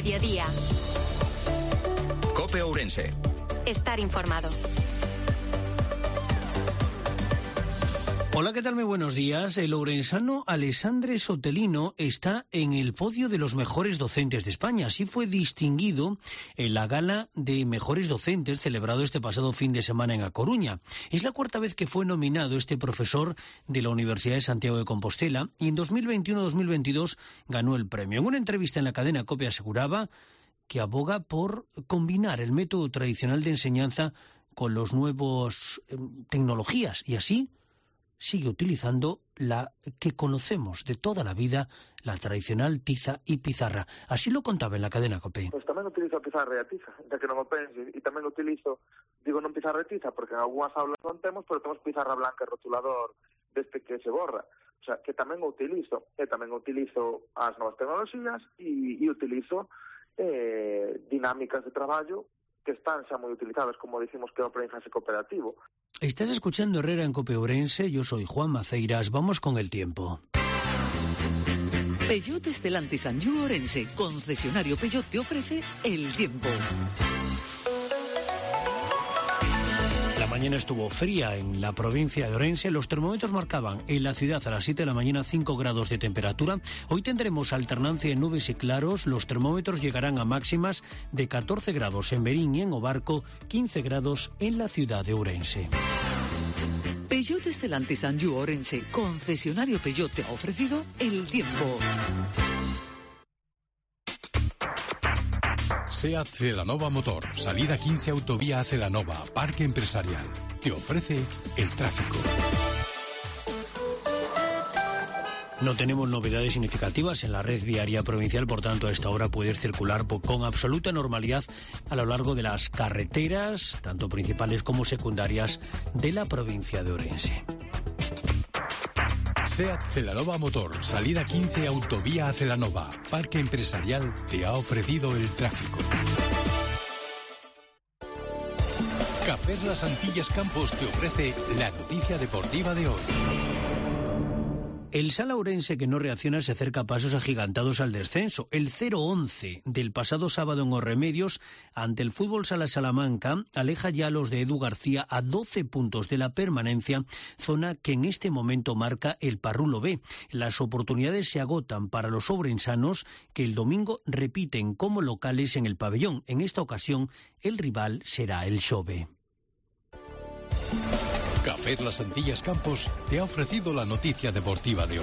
mediodía. COPE Ourense. Estar informado. Hola, ¿qué tal? Muy buenos días. El ourensano Alessandre Sotelino está en el podio de los mejores docentes de España. Así fue distinguido en la gala de mejores docentes celebrado este pasado fin de semana en A Coruña. Es la cuarta vez que fue nominado este profesor de la Universidad de Santiago de Compostela y en 2021-2022 ganó el premio. En una entrevista en la cadena COPE aseguraba que aboga por combinar el método tradicional de enseñanza con los nuevos tecnologías y así sigue utilizando la que conocemos de toda la vida, la tradicional tiza y pizarra. Así lo contaba en la cadena COPE. Pois tamén utilizo a pizarra e a tiza, xa que non o penses, e tamén utilizo, digo non pizarra e tiza, porque en algunhas aulas non temos, pero temos pizarra blanca e rotulador deste que se borra. O sea, que tamén o utilizo, e tamén utilizo as novas tecnoloxías e utilizo dinámicas de traballo que están xa moi utilizadas, como dicimos que é o aprendizaje cooperativo. Estás escuchando Herrera en COPE Ourense, yo soy Juan Maceiras, vamos con el tiempo. Peugeot Stellantis Anjou Ourense, concesionario Peugeot, te ofrece el tiempo. La mañana estuvo fría en la provincia de Ourense. Los termómetros marcaban en la ciudad a las 7 de la mañana 5 grados de temperatura. Hoy tendremos alternancia de nubes y claros. Los termómetros llegarán a máximas de 14 grados en Berín y en Obarco, 15 grados en la ciudad de Ourense. Peugeot Stellantis Anjou Ourense, concesionario Peugeot, te ha ofrecido el tiempo. SEAT Celanova Motor, salida 15 Autovía a Celanova, Parque Empresarial. Te ofrece el tráfico. No tenemos novedades significativas en la red viaria provincial, por tanto a esta hora puedes circular con absoluta normalidad a lo largo de las carreteras, tanto principales como secundarias, de la provincia de Ourense. SEAT Celanova Motor, salida 15 Autovía a Celanova, Parque Empresarial, te ha ofrecido el tráfico. Cafés Las Antillas Campos te ofrece la noticia deportiva de hoy. El Sala Ourense, que no reacciona, se acerca a pasos agigantados al descenso. El 0-11 del pasado sábado en Os Remedios ante el Fútbol Sala Salamanca aleja ya a los de Edu García a 12 puntos de la permanencia, zona que en este momento marca el Parrulo B. Las oportunidades se agotan para los ourensanos, que el domingo repiten como locales en el pabellón. En esta ocasión el rival será el Xove. Cafés Las Antillas Campos te ha ofrecido la noticia deportiva de hoy.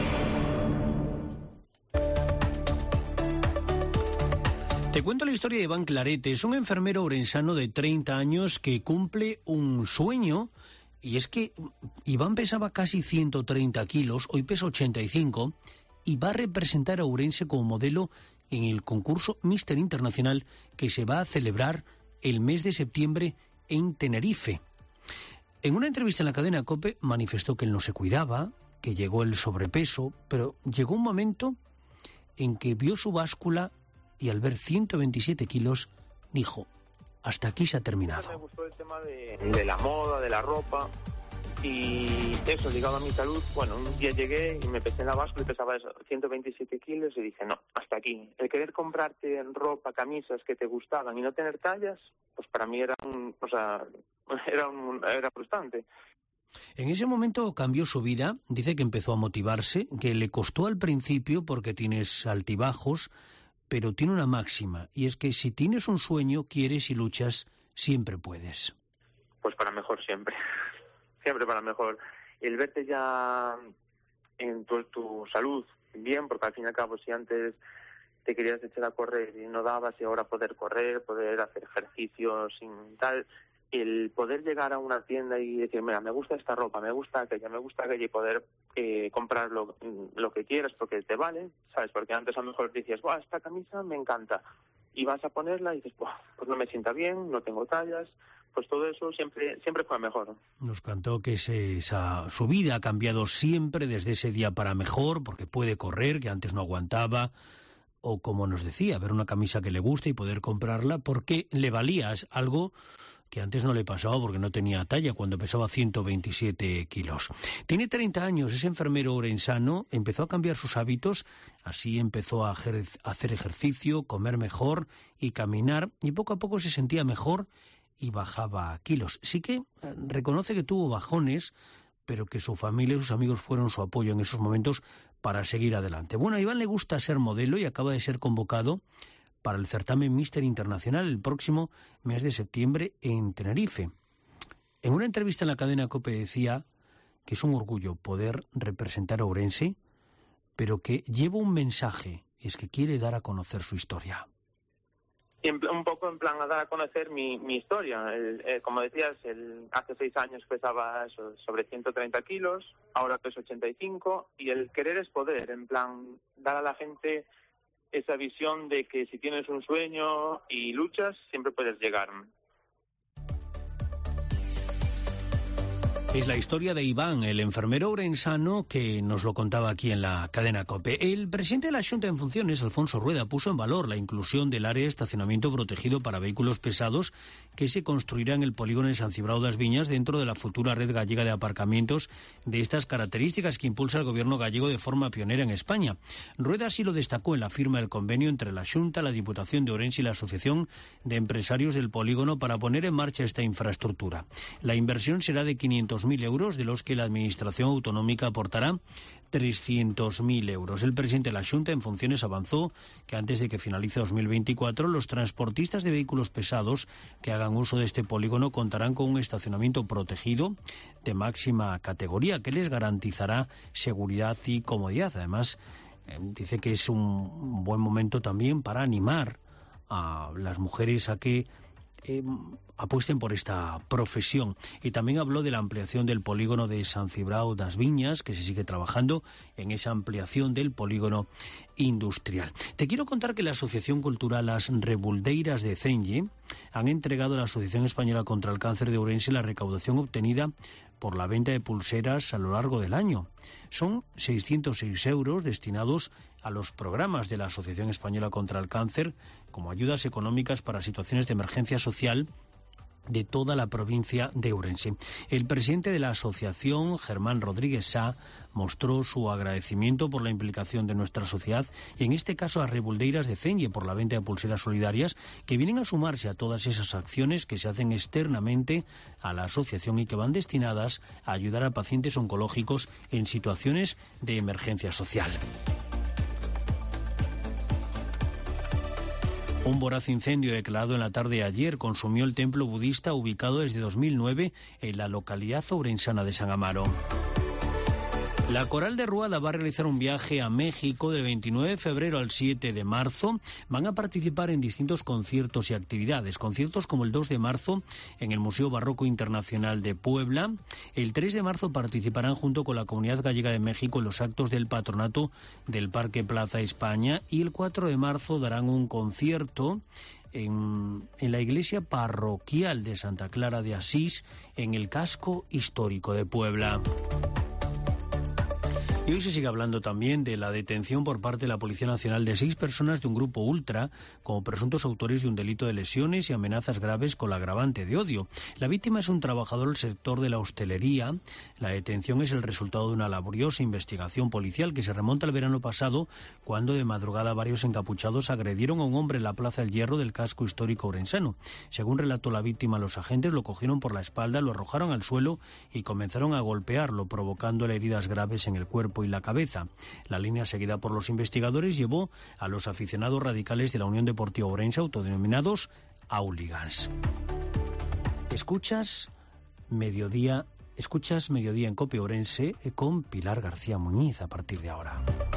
Te cuento la historia de Iván Clarete. Es un enfermero ourensano de 30 años que cumple un sueño, y es que Iván pesaba casi 130 kilos, hoy pesa 85, y va a representar a Ourense como modelo en el concurso Míster Internacional que se va a celebrar el mes de septiembre en Tenerife. En una entrevista en la cadena COPE manifestó que él no se cuidaba, que llegó el sobrepeso, pero llegó un momento en que vio su báscula y al ver 127 kilos dijo, hasta aquí se ha terminado. Me gustó el tema de la moda, de la ropa y eso ligado a mi salud. Bueno, un día llegué y me pesé en la báscula y pesaba eso, 127 kilos y dije, no, hasta aquí. El querer comprarte ropa, camisas que te gustaban y no tener tallas, pues para mí era era frustrante. En ese momento cambió su vida, dice que empezó a motivarse, que le costó al principio porque tienes altibajos, pero tiene una máxima, y es que si tienes un sueño, quieres y luchas, siempre puedes. Pues para mejor siempre, siempre para mejor. El verte ya en tu salud bien, porque al fin y al cabo si antes te querías echar a correr y no dabas, y ahora poder correr, poder hacer ejercicio sin tal, el poder llegar a una tienda y decir, mira, me gusta esta ropa, me gusta aquella, y poder comprar lo que quieras porque te vale, ¿sabes? Porque antes a lo mejor decías, ¡buah, esta camisa me encanta! Y vas a ponerla y dices, ¡buah, pues no me sienta bien, no tengo tallas! Pues todo eso siempre fue mejor. Nos contó que su vida ha cambiado siempre desde ese día para mejor, porque puede correr, que antes no aguantaba, o como nos decía, ver una camisa que le guste y poder comprarla, porque le valía algo que antes no le pasaba porque no tenía talla, cuando pesaba 127 kilos. Tiene 30 años, es enfermero orensano, empezó a cambiar sus hábitos, así empezó a hacer ejercicio, comer mejor y caminar, y poco a poco se sentía mejor y bajaba kilos. Sí que reconoce que tuvo bajones, pero que su familia y sus amigos fueron su apoyo en esos momentos para seguir adelante. Bueno, a Iván le gusta ser modelo y acaba de ser convocado para el certamen Míster Internacional el próximo mes de septiembre en Tenerife. En una entrevista en la cadena COPE decía que es un orgullo poder representar a Ourense, pero que lleva un mensaje, y es que quiere dar a conocer su historia. Un poco en plan a dar a conocer mi historia. Como decías, hace 6 años pesaba sobre 130 kilos, ahora peso 85, y el querer es poder, en plan dar a la gente esa visión de que si tienes un sueño y luchas, siempre puedes llegar. Es la historia de Iván, el enfermero orensano, que nos lo contaba aquí en la cadena COPE. El presidente de la Xunta en funciones, Alfonso Rueda, puso en valor la inclusión del área de estacionamiento protegido para vehículos pesados que se construirá en el polígono de San Cibrao das Viñas dentro de la futura red gallega de aparcamientos de estas características que impulsa el gobierno gallego de forma pionera en España. Rueda así lo destacó en la firma del convenio entre la Xunta, la Diputación de Ourense y la Asociación de Empresarios del Polígono para poner en marcha esta infraestructura. La inversión será de 500.000 euros, de los que la Administración Autonómica aportará 300.000 euros. El presidente de la Xunta en funciones avanzó que antes de que finalice 2024 los transportistas de vehículos pesados que hagan uso de este polígono contarán con un estacionamiento protegido de máxima categoría que les garantizará seguridad y comodidad. Además, dice que es un buen momento también para animar a las mujeres a que apuesten por esta profesión. Y también habló de la ampliación del polígono de San Cibrao das Viñas, que se sigue trabajando en esa ampliación del polígono industrial. Te quiero contar que la Asociación Cultural Las Rebuldeiras de Cenlle han entregado a la Asociación Española contra el Cáncer de Ourense la recaudación obtenida por la venta de pulseras a lo largo del año. Son 606 euros destinados a los programas de la Asociación Española contra el Cáncer como ayudas económicas para situaciones de emergencia social de toda la provincia de Ourense. El presidente de la asociación, Germán Rodríguez Sá, mostró su agradecimiento por la implicación de nuestra sociedad y en este caso a Rebuldeiras de Cenlle por la venta de pulseras solidarias que vienen a sumarse a todas esas acciones que se hacen externamente a la asociación y que van destinadas a ayudar a pacientes oncológicos en situaciones de emergencia social. Un voraz incendio declarado en la tarde de ayer consumió el templo budista ubicado desde 2009 en la localidad ourensana de San Amaro. La Coral de Ruada va a realizar un viaje a México del 29 de febrero al 7 de marzo. Van a participar en distintos conciertos y actividades. Conciertos como el 2 de marzo en el Museo Barroco Internacional de Puebla. El 3 de marzo participarán junto con la Comunidad Gallega de México en los actos del patronato del Parque Plaza España. Y el 4 de marzo darán un concierto en la iglesia parroquial de Santa Clara de Asís en el casco histórico de Puebla. Y hoy se sigue hablando también de la detención por parte de la Policía Nacional de 6 personas de un grupo ultra como presuntos autores de un delito de lesiones y amenazas graves con la agravante de odio. La víctima es un trabajador del sector de la hostelería. La detención es el resultado de una laboriosa investigación policial que se remonta al verano pasado, cuando de madrugada varios encapuchados agredieron a un hombre en la Plaza del Hierro del casco histórico ourensano. Según relató la víctima, los agentes lo cogieron por la espalda, lo arrojaron al suelo y comenzaron a golpearlo, provocándole heridas graves en el cuerpo y la cabeza. La línea seguida por los investigadores llevó a los aficionados radicales de la Unión Deportiva Ourense, autodenominados hooligans. Escuchas Mediodía en COPE Ourense con Pilar García Muñiz a partir de ahora.